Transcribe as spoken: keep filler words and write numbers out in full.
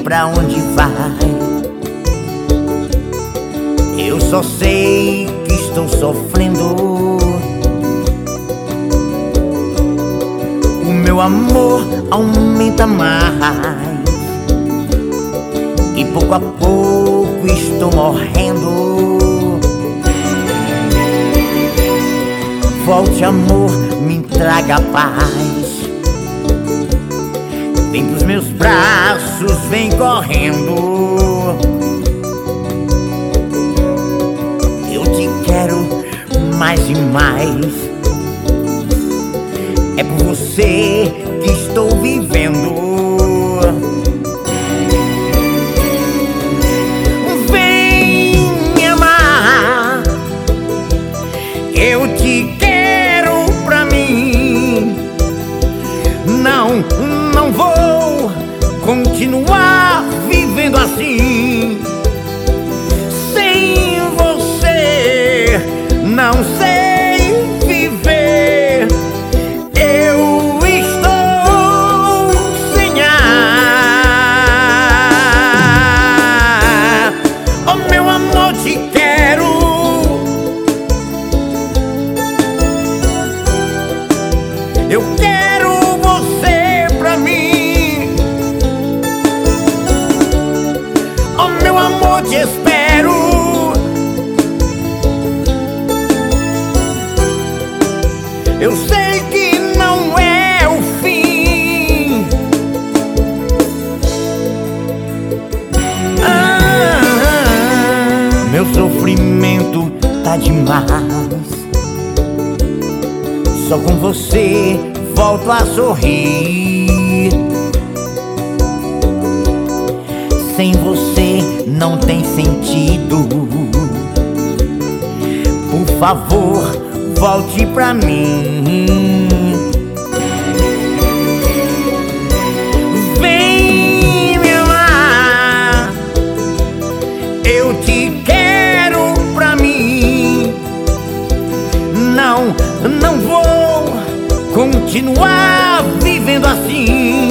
pra onde vai. Eu só sei que estou sofrendo. O meu amor aumenta mais e pouco a pouco estou morrendo. Volte, amor, me traga paz. Vem pros meus braços, vem correndo. Eu te quero mais e mais. É por você que estou vivendo. Vem me amar. Eu te quero pra mim. Não, não vou continuar vivendo assim. Sem você não sei viver. Eu estou sem ar. Oh, meu amor, te quero. Eu quero você pra mim. Oh, meu amor, te espero. Eu sei que não é o fim. Ah, meu sofrimento tá demais. Só com você volto a sorrir. Sem você não tem sentido. Por favor, volte pra mim. Vem me amar. Eu te quero pra mim. Não, não vou continuar vivendo assim.